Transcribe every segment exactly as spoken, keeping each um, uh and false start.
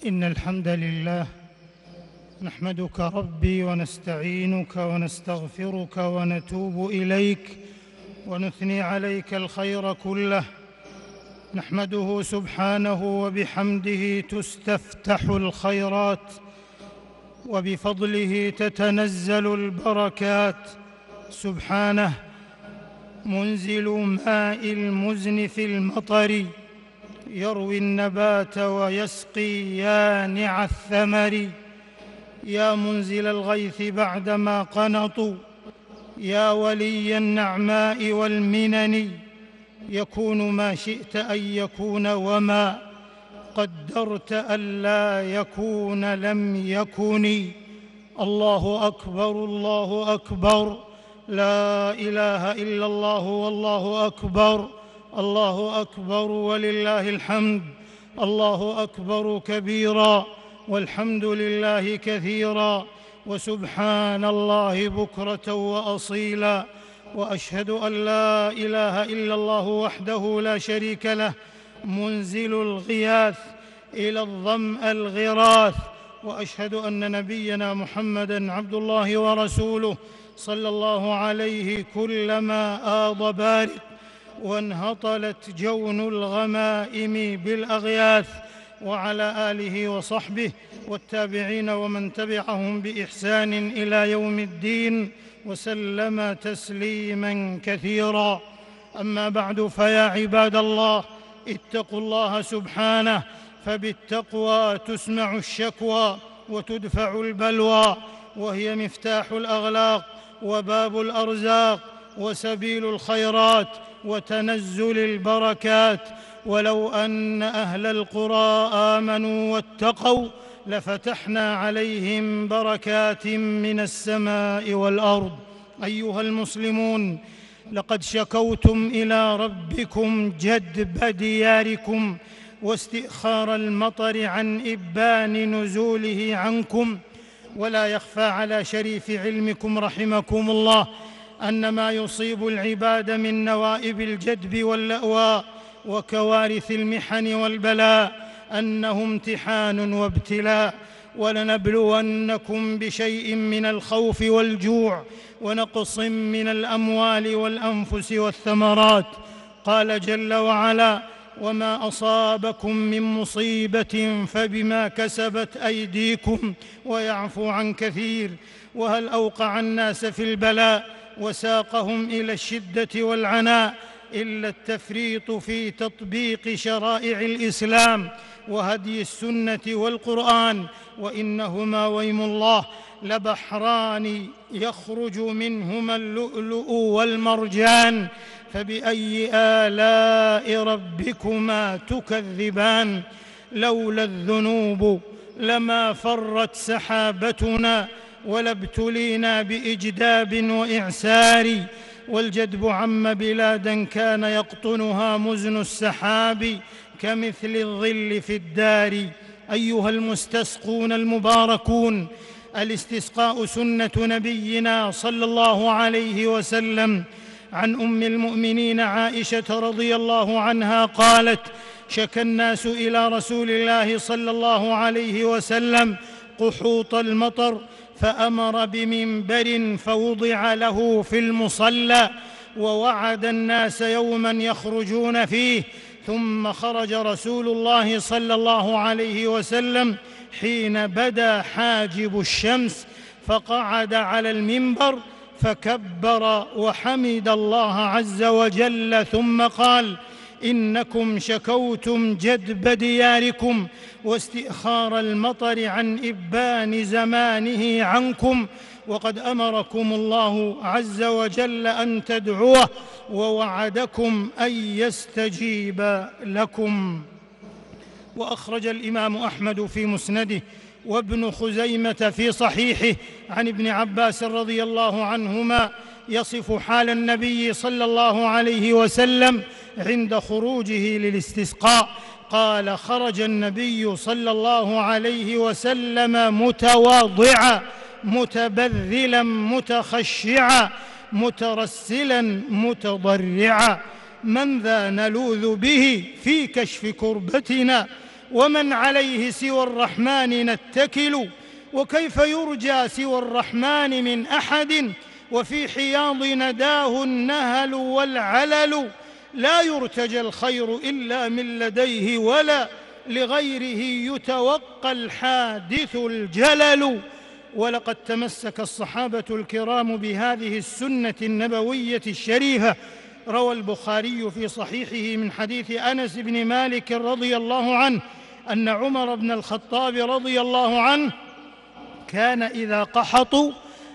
إن الحمد لله نحمدك ربي ونستعينك ونستغفرك ونتوب إليك ونثني عليك الخير كله. نحمده سبحانه وبحمده تستفتح الخيرات، وبفضله تتنزل البركات. سبحانه منزل ماء المزن في المطر، يروي النبات ويسقي يانع الثمر. يا منزل الغيث بعدما قنطوا، يا ولي النعماء والمنن. يكون ما شئت أن يكون، وما قدرت ألا يكون لم يكن. الله أكبر الله أكبر، لا إله إلا الله والله أكبر. الله أكبر ولله الحمد. الله أكبر كبيرا والحمد لله كثيرا، وسبحان الله بكرة وأصيلا. وأشهد أن لا إله إلا الله وحده لا شريك له، منزل الغياث إلى الظمأ الغراث. وأشهد أن نبينا محمدًا عبد الله ورسوله، صلى الله عليه كلما آض بارق وانهطلت جون الغمائم بالأغياث، وعلى آله وصحبه والتابعين ومن تبعهم بإحسان إلى يوم الدين، وسلم تسليماً كثيراً. أما بعد، فيا عباد الله، اتقوا الله سبحانه، فبالتقوى تسمع الشكوى وتدفع البلوى، وهي مفتاح الأغلاق وباب الأرزاق وسبيل الخيرات وتنزل البركات. ولو أن أهل القرى آمنوا واتقوا لفتحنا عليهم بركات من السماء والأرض. أيها المسلمون، لقد شكوتم إلى ربكم جدب دياركم واستئخار المطر عن إبان نزوله عنكم، ولا يخفى على شريف علمكم رحمكم الله أن ما يصيب العباد من نوائب الجدب واللأواء وكوارث المحن والبلاء أنه امتحان وابتلاء. ولنبلونكم بشيء من الخوف والجوع ونقص من الأموال والأنفس والثمرات. قال جل وعلا: وما أصابكم من مصيبة فبما كسبت أيديكم ويعفو عن كثير. وهل أوقع الناس في البلاء وساقهم إلى الشدة والعناء إلا التفريط في تطبيق شرائع الإسلام وهدي السنة والقرآن، وإنهما ويم الله لبحران يخرج منهما اللؤلؤ والمرجان، فبأي آلاء ربكما تكذبان. لولا الذنوب لما فرت سحابتنا ولا ابتلينا بإجداب وإعسار. والجدب عم بلادا كان يقطنها مزن السحاب كمثل الظل في الدار. أيها المستسقون المباركون، الاستسقاء سنة نبينا صلى الله عليه وسلم. عن أم المؤمنين عائشة رضي الله عنها قالت: شكى الناس إلى رسول الله صلى الله عليه وسلم قحوط المطر، فأمر بمنبر فوضع له في المصلى، ووعد الناس يوما يخرجون فيه. ثم خرج رسول الله صلى الله عليه وسلم حين بدا حاجب الشمس، فقعد على المنبر فكبر وحمد الله عز وجل، ثم قال: إنكم شكوتم جدب دياركم واستئخار المطر عن إبان زمانه عنكم، وقد أمركم الله عز وجل أن تدعوه، ووعدكم أن يستجيب لكم. وأخرج الإمام أحمد في مسنده وابن خزيمة في صحيحه عن ابن عباس رضي الله عنهما يصف حال النبي صلى الله عليه وسلم عند خروجه للاستسقاء. قال: خرج النبي صلى الله عليه وسلم متواضعا متبذلا متخشعا مترسلا متضرعا، من ذا نلوذ به في كشف كربتنا ومن عليه سوى الرحمن نتكل، وكيف يرجى سوى الرحمن من أحد، وفي حياض نداه النهل والعلل، لا يرتجى الخير إلا من لديه، ولا لغيره يتوقى الحادث الجلل. ولقد تمسك الصحابة الكرام بهذه السنة النبوية الشريفة. روى البخاري في صحيحه من حديث أنس بن مالك رضي الله عنه أن عمر بن الخطاب رضي الله عنه كان إذا قحطوا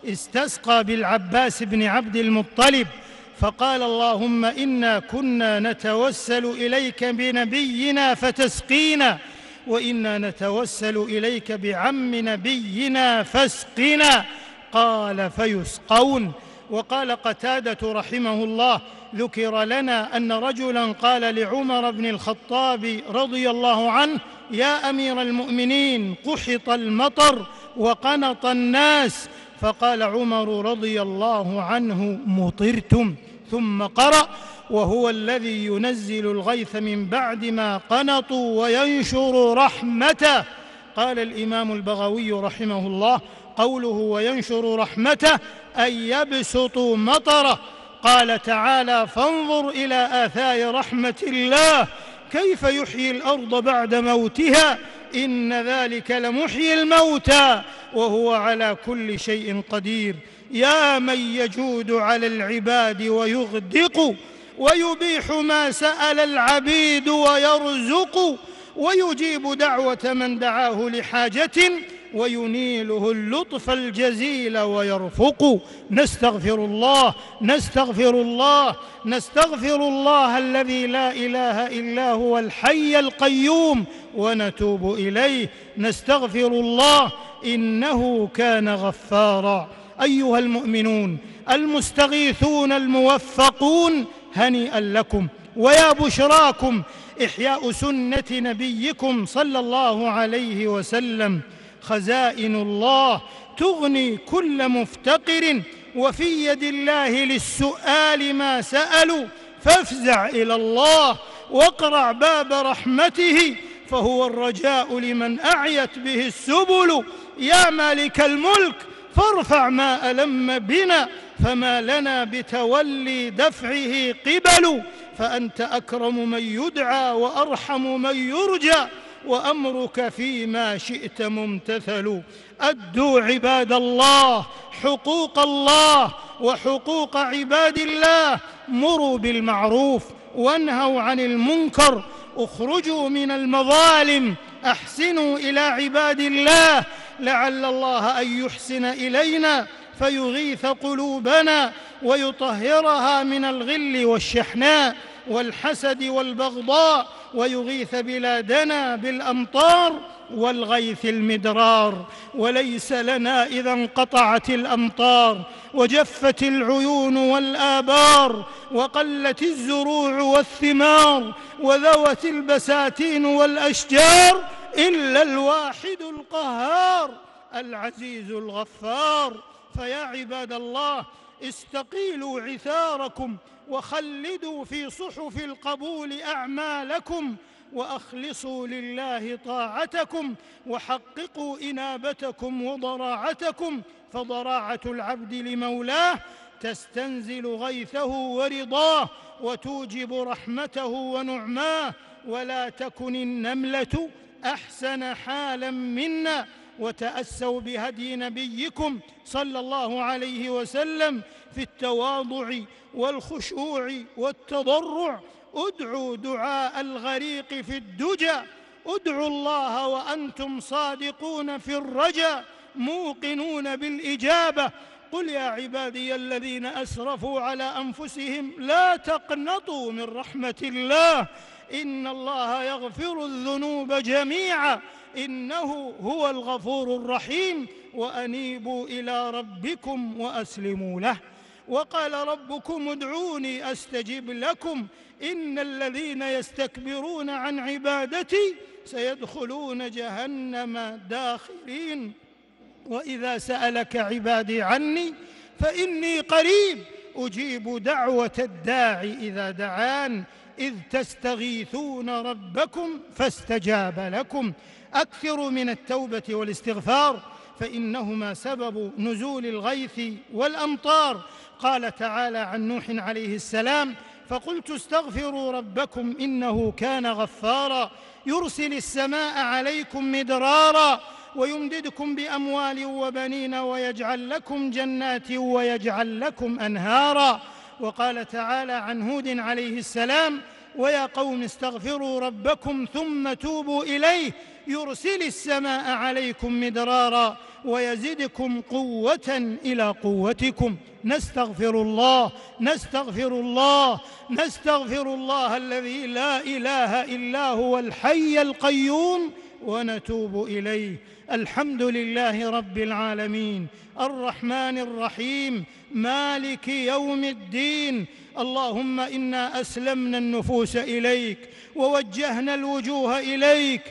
استسقى بالعباس بن عبد المطلب فقال: اللهم إنا كنا نتوسل إليك بنبينا فتسقينا، وإنا نتوسل إليك بعم نبينا فاسقنا. قال: فيسقون. وقال قتادة رحمه الله: ذكر لنا أن رجلا قال لعمر بن الخطاب رضي الله عنه: يا أمير المؤمنين، قحط المطر وقنط الناس. فقال عمر رضي الله عنه: مطرتم. ثم قرأ: وهو الذي ينزل الغيث من بعد ما قنطوا وينشر رحمته. قال الإمام البغوي رحمه الله: قوله وينشر رحمته أي يبسط مطره. قال تعالى: فانظر إلى آثار رحمة الله كيف يحيي الأرض بعد موتها، إن ذلك لمحيي الموتى وهو على كل شيء قدير. يا من يجود على العباد ويغدق، ويبيح ما سأل العبيد ويرزق، ويجيب دعوة من دعاه لحاجة، وينيله اللطف الجزيل ويرفق. نستغفر الله نستغفر الله نستغفر الله الذي لا إله إلا هو الحي القيوم، ونتوب إليه. نستغفر الله إنه كان غفارا. أيها المؤمنون المستغيثون الموفقون، هنيئا لكم ويا بشراكم إحياء سنة نبيكم صلى الله عليه وسلم. خزائن الله تغني كل مفتقر، وفي يد الله للسؤال ما سألوا، فافزع إلى الله واقرع باب رحمته، فهو الرجاء لمن أعيت به السبل. يا مالك الملك فارفع ما ألم بنا، فما لنا بتولي دفعه قبل، فأنت أكرم من يدعى وأرحم من يرجى، وأمرك فيما شئت ممتثل. أدوا عباد الله حقوق الله وحقوق عباد الله، مروا بالمعروف وانهوا عن المنكر، اخرجوا من المظالم، أحسنوا إلى عباد الله، لعل الله أن يحسن إلينا فيغيث قلوبنا ويطهرها من الغل والشحناء والحسد والبغضاء، ويغيث بلادنا بالأمطار والغيث المدرار. وليس لنا إذا انقطعت الأمطار وجفت العيون والآبار، وقلت الزروع والثمار، وذوت البساتين والأشجار، إلا الواحد القهار العزيز الغفار. فيا عباد الله استقيلوا عثاركم، وخلدوا في صحف القبول أعمالكم، وأخلصوا لله طاعتكم، وحققوا إنابتكم وضراعتكم، فضراعة العبد لمولاه تستنزل غيثه ورضاه، وتوجب رحمته ونعماه. ولا تكن النملة أحسن حالا منا، وتأسوا بهدي نبيكم صلى الله عليه وسلم في التواضع والخشوع والتضرع. ادعوا دعاء الغريق في الدجى، ادعوا الله وأنتم صادقون في الرجا، موقنون بالإجابة. قل يا عبادي الذين أسرفوا على أنفسهم لا تقنطوا من رحمة الله، إن الله يغفر الذنوب جميعا، إنه هو الغفور الرحيم، وأنيبوا إلى ربكم وأسلموا له. وقال ربكم ادعوني أستجب لكم، إن الذين يستكبرون عن عبادتي سيدخلون جهنم داخرين. وإذا سألك عبادي عني فإني قريب أجيب دعوة الداعي إذا دعان، إذ تستغيثون ربكم فاستجاب لكم. أكثروا من التوبة والاستغفار فإنهما سبب نزول الغيث والأمطار. قال تعالى عن نوح عليه السلام: فقلت استغفروا ربكم إنه كان غفارا يرسل السماء عليكم مدرارا ويمددكم بأموال وبنين ويجعل لكم جنات ويجعل لكم أنهارا. وقال تعالى عن هود عليه السلام: ويا قوم استغفروا ربكم ثم توبوا إليه يرسل السماء عليكم مدرارا ويزدكم قوة إلى قوتكم. نستغفر الله نستغفر الله نستغفر الله الذي لا إله إلا هو الحي القيوم ونتوب إليه. الحمد لله رب العالمين الرحمن الرحيم مالك يوم الدين. اللهم إنا أسلمنا النفوس إليك ووجهنا الوجوه إليك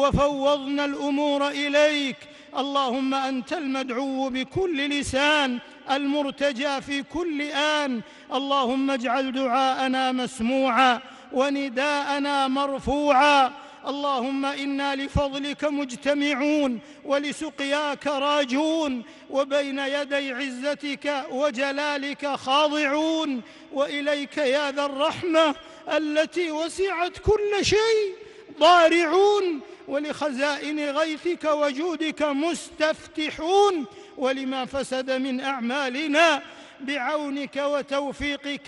وفوضنا الأمور إليك. اللهم أنت المدعو بكل لسان المرتجى في كل آن. اللهم اجعل دعاءنا مسموعا ونداءنا مرفوعا. اللهم إنا لفضلك مجتمعون ولسقياك راجون وبين يدي عزتك وجلالك خاضعون، وإليك يا ذا الرحمة التي وسعت كل شيء ضارعون، ولخزائن غيثك وجودك مستفتحون، ولما فسد من أعمالنا بعونك وتوفيقك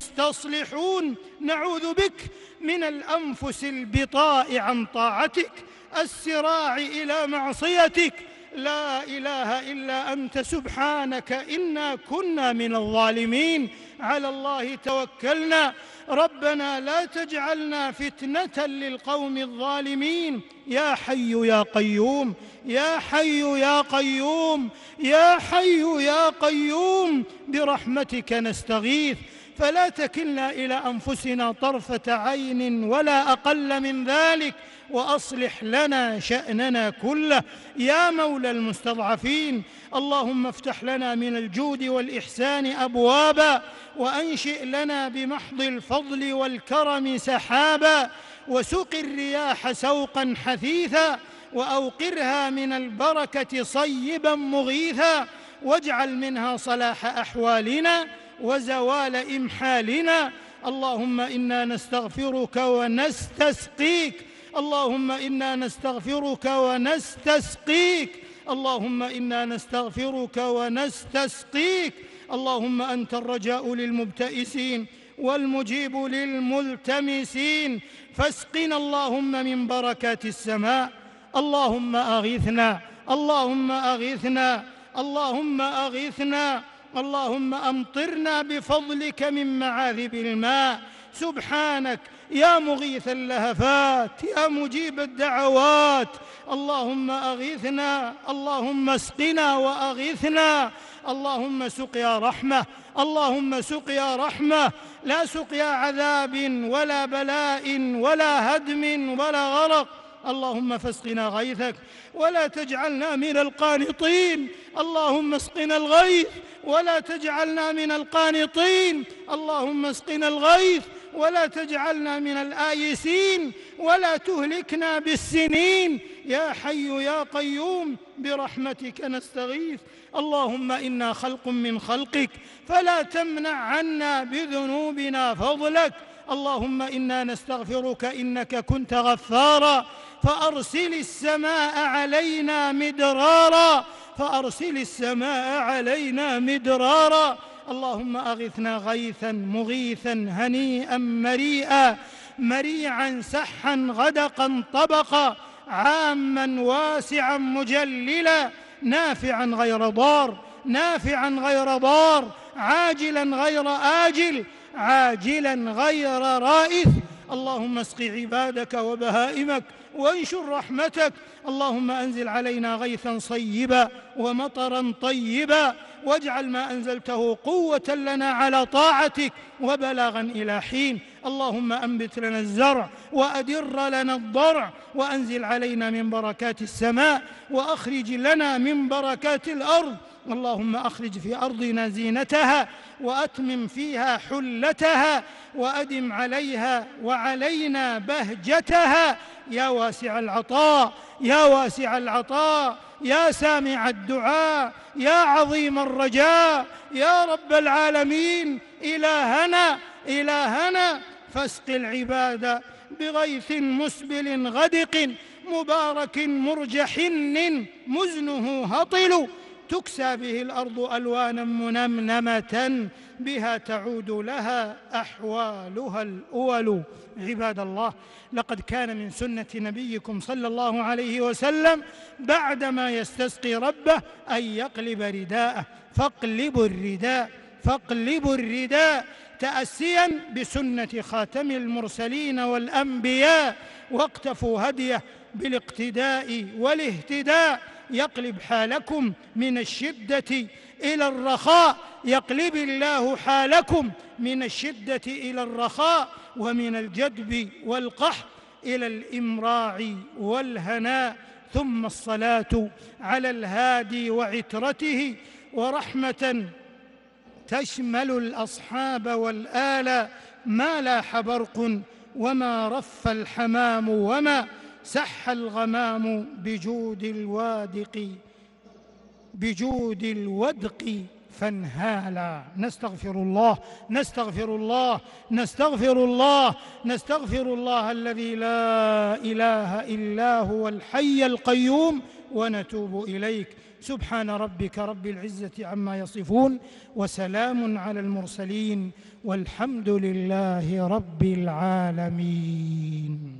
مستصلحون. نعوذ بك من الأنفس البطاء عن طاعتك، السراع إلى معصيتك. لا إله إلا أنت سبحانك إنا كنا من الظالمين. على الله توكلنا. ربنا لا تجعلنا فتنة للقوم الظالمين. يا حي يا قيوم يا حي يا قيوم يا حي يا قيوم برحمتك نستغيث، فلا تكلنا إلى أنفسنا طرفة عين ولا أقل من ذلك، وأصلح لنا شأننا كله يا مولى المستضعفين. اللهم افتح لنا من الجود والإحسان أبوابا، وأنشئ لنا بمحض الفضل والكرم سحابا، وسق الرياح سوقا حثيثا، وأوقرها من البركة صيبا مغيثا، واجعل منها صلاح أحوالنا وزوال إمحالنا. اللهم إنا نستغفرك ونستسقيك اللهم إنا نستغفرك ونستسقيك اللهم إنا نستغفرك ونستسقيك. اللهم أنت الرجاء للمبتئسين والمجيب للملتمسين، فاسقنا اللهم من بركات السماء. اللهم أغثنا اللهم أغثنا اللهم أغثنا اللهم أمطرنا بفضلك من معاذب الماء. سبحانك يا مغيث اللهفات يا مجيب الدعوات. اللهم أغثنا اللهم اسقنا وأغثنا. اللهم سقيا رحمة اللهم سقيا رحمة، لا سقيا عذاب ولا بلاء ولا هدم ولا غرق. اللهم فاسقنا غيثك ولا تجعلنا من القانطين. اللهم اسقنا الغيث ولا تجعلنا من القانطين. اللهم اسقنا الغيث ولا تجعلنا من الآيسين، ولا تهلكنا بالسنين. يا حي يا قيوم برحمتك نستغيث. اللهم إنا خلق من خلقك فلا تمنع عنا بذنوبنا فضلك. اللهم إنا نستغفرك إنك كنت غفارا، فأرسل السماء علينا مدرارا فأرسل السماء علينا مدرارا. اللهم أغثنا غيثا مغيثا هنيئا مريئا، مريعا سحا غدقا طبقا، عاما واسعا مجللا، نافعا غير ضار نافعا غير ضار، عاجلا غير آجل، عاجلا غير رائث. اللهم اسق عبادك وبهائمك وانشر رحمتك. اللهم أنزل علينا غيثا صيبا ومطرا طيبا، واجعل ما أنزلته قوة لنا على طاعتك وبلاغا إلى حين. اللهم أنبت لنا الزرع وأدر لنا الضرع وأنزل علينا من بركات السماء وأخرج لنا من بركات الأرض. اللهم أخرج في أرضنا زينتها وأتمم فيها حلتها وأدم عليها وعلينا بهجتها يا واسع العطاء يا واسع العطاء يا سامع الدعاء يا عظيم الرجاء يا رب العالمين. إلهنا إلهنا فاسق العباد بغيث مسبل غدق مبارك مرجحن مزنه هطل تكسى به الأرض ألوانا منمنمة بها تعود لها أحوالها الأول. عباد الله، لقد كان من سنة نبيكم صلى الله عليه وسلم بعدما يستسقي ربه أن يقلب رداءه، فاقلبوا الرداء فاقلبوا الرداء تأسيا بسنة خاتم المرسلين والأنبياء، واقتفوا هديه بالاقتداء والاهتداء. يقلب حالكم من الشدة إلى الرخاء، يقلب الله حالكم من الشدة إلى الرخاء، ومن الجدب والقحط إلى الإمراع والهناء. ثم الصلاة على الهادي وعترته، ورحمة تشمل الأصحاب والآل، ما لاح برق وما رف الحمام وما سح الغمام بجود الوادق بجود الودق فانهالا. نستغفر الله نستغفر الله نستغفر الله نستغفر الله الذي لا إله إلا هو الحي القيوم، ونتوب إليك. سبحان ربك رب العزة عما يصفون، وسلام على المرسلين، والحمد لله رب العالمين.